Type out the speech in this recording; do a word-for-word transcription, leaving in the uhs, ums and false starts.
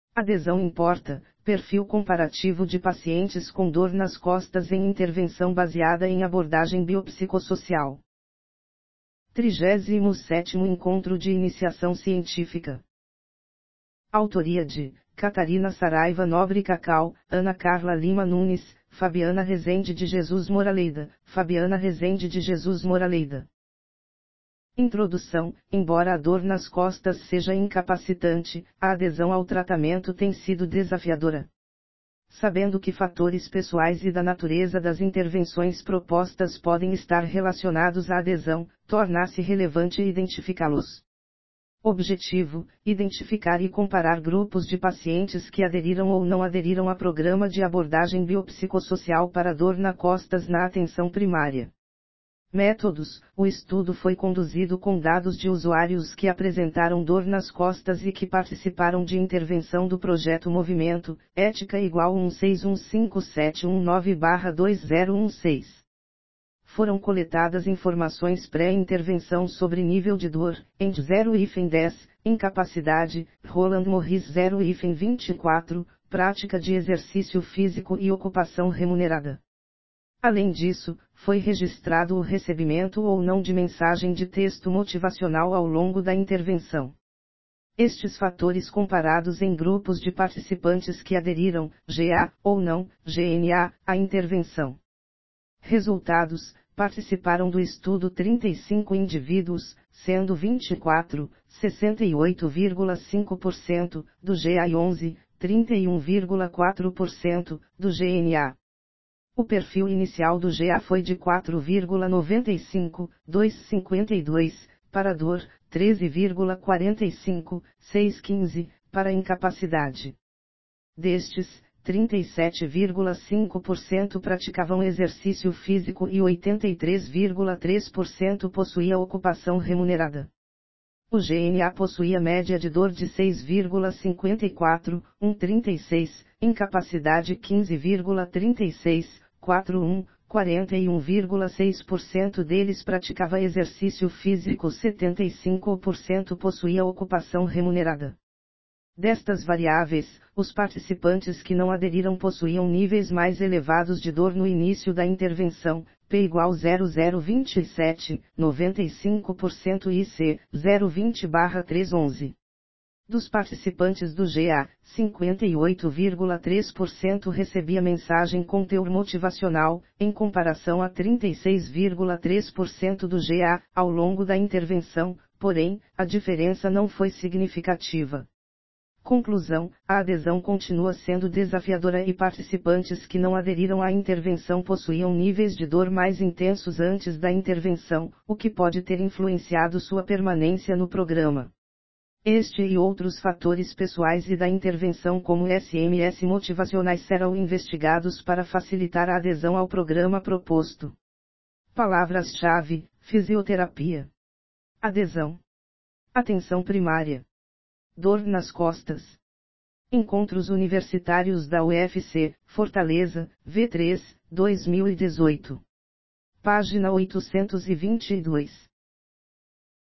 Adesão importa, perfil comparativo de pacientes com dor nas costas em intervenção baseada em abordagem biopsicossocial. trigésimo sétimo Encontro de Iniciação Científica. Autoria de Catarina Saraiva Nobre Cacau, Ana Carla Lima Nunes, Fabiana Rezende de Jesus Moraleida, Fabiana Rezende de Jesus Moraleida. Introdução. Embora a dor nas costas seja incapacitante, a adesão ao tratamento tem sido desafiadora. Sabendo que fatores pessoais e da natureza das intervenções propostas podem estar relacionados à adesão, torna-se relevante identificá-los. Objetivo: identificar e comparar grupos de pacientes que aderiram ou não aderiram a programa de abordagem biopsicossocial para dor nas costas na atenção primária. Métodos: o estudo foi conduzido com dados de usuários que apresentaram dor nas costas e que participaram de intervenção do projeto Movimento, ética igual um seis um cinco sete um nove barra dois zero um seis. Foram coletadas informações pré-intervenção sobre nível de dor, E N D zero dez, incapacidade, Roland Morris zero vinte e quatro, prática de exercício físico e ocupação remunerada. Além disso, foi registrado o recebimento ou não de mensagem de texto motivacional ao longo da intervenção. Estes fatores comparados em grupos de participantes que aderiram, G A, ou não, G N A, à intervenção. Resultados: participaram do estudo trinta e cinco indivíduos, sendo vinte e quatro, sessenta e oito vírgula cinco por cento, do G A e onze, trinta e um vírgula quatro por cento, do G N A. O perfil inicial do G A foi de quatro vírgula noventa e cinco, dois vírgula cinquenta e dois, para dor, treze vírgula quarenta e cinco, seis vírgula quinze, para incapacidade. Destes, trinta e sete vírgula cinco por cento praticavam exercício físico e oitenta e três vírgula três por cento possuía ocupação remunerada. O G N A possuía média de dor de seis vírgula cinquenta e quatro, um vírgula trinta e seis, incapacidade quinze vírgula trinta e seis, quatro vírgula um, quarenta e um vírgula seis por cento deles praticava exercício físico, setenta e cinco por cento possuía ocupação remunerada. Destas variáveis, os participantes que não aderiram possuíam níveis mais elevados de dor no início da intervenção, P igual zero vírgula zero vinte e sete, noventa e cinco por cento e C, zero vírgula vinte barra trezentos e onze. Dos participantes do G A, cinquenta e oito vírgula três por cento recebia mensagem com teor motivacional, em comparação a trinta e seis vírgula três por cento do G A, ao longo da intervenção, porém, a diferença não foi significativa. Conclusão: a adesão continua sendo desafiadora e participantes que não aderiram à intervenção possuíam níveis de dor mais intensos antes da intervenção, o que pode ter influenciado sua permanência no programa. Este e outros fatores pessoais e da intervenção como S M S motivacionais serão investigados para facilitar a adesão ao programa proposto. Palavras-chave: fisioterapia, adesão, atenção primária, dor nas costas. Encontros Universitários da U F C, Fortaleza, V três, dois mil e dezoito. Página oitocentos e vinte e dois.